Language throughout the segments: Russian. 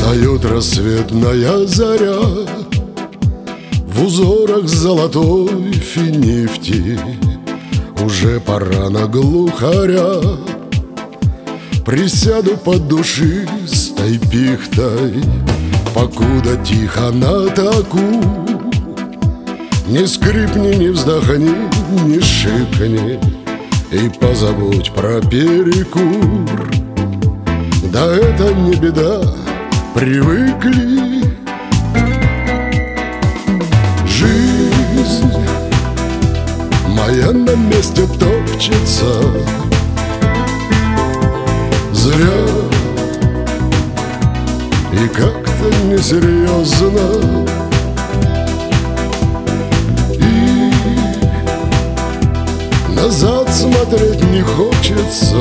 Встает рассветная заря в узорах золотой финифти. Уже пора на глухаря. Присяду под душистой пихтой, покуда тихо на таку. Не скрипни, не вздохни, не шикни, и позабудь про перекур. Да это не беда, привыкли. Жизнь моя на месте топчется зря, и как-то несерьезно. И назад смотреть не хочется,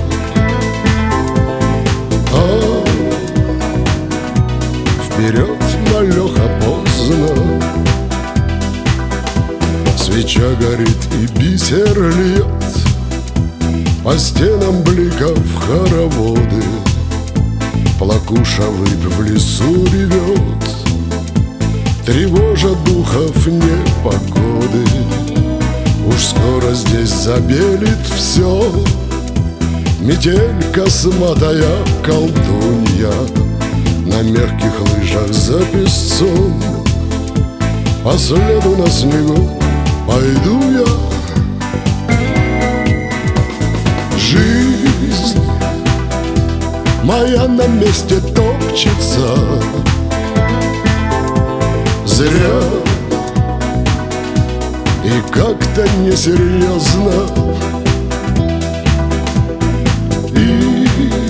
а вперед, малеха, поздно. Свеча горит и бисер льет по стенам бликов хороводы. Плакуша выпь в лесу ревет, тревожа духов непогоды. Уж скоро здесь забелит все, метель косматая колдунья на мягких лыжах за песцом. По следу на снегу пойду я. Жизнь моя на месте топчется зря, и как-то несерьезно. И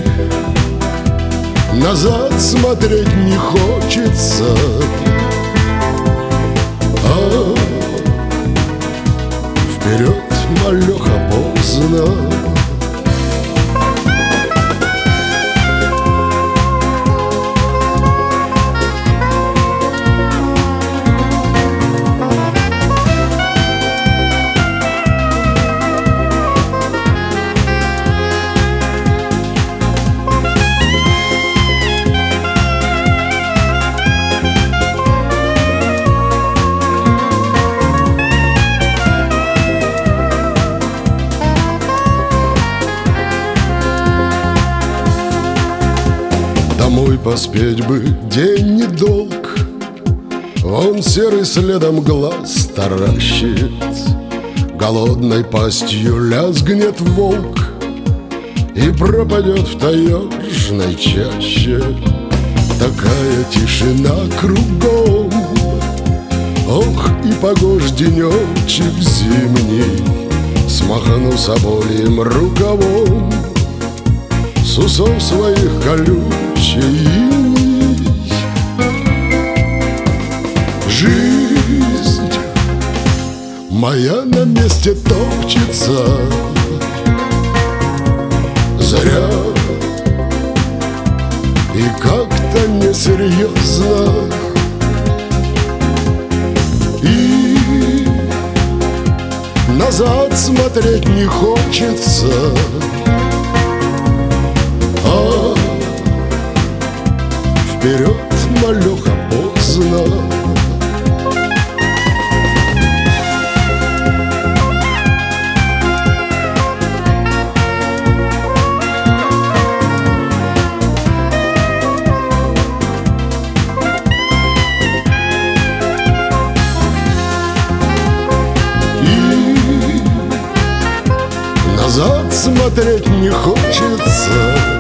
назад смотреть не хочется, а вперед, малеха, поздно. Домой поспеть бы, день недолг. Он серый следом глаз таращит, голодной пастью лязгнет волк и пропадет в таежной чаще. Такая тишина кругом, ох, и погожь денечек зимний. Смахну соболем рукавом с усов своих колючий иней. Жизнь моя на месте топчется зря, и как-то несерьезно. И назад смотреть не хочется, а вперед, малеха, поздно. И назад смотреть не хочется,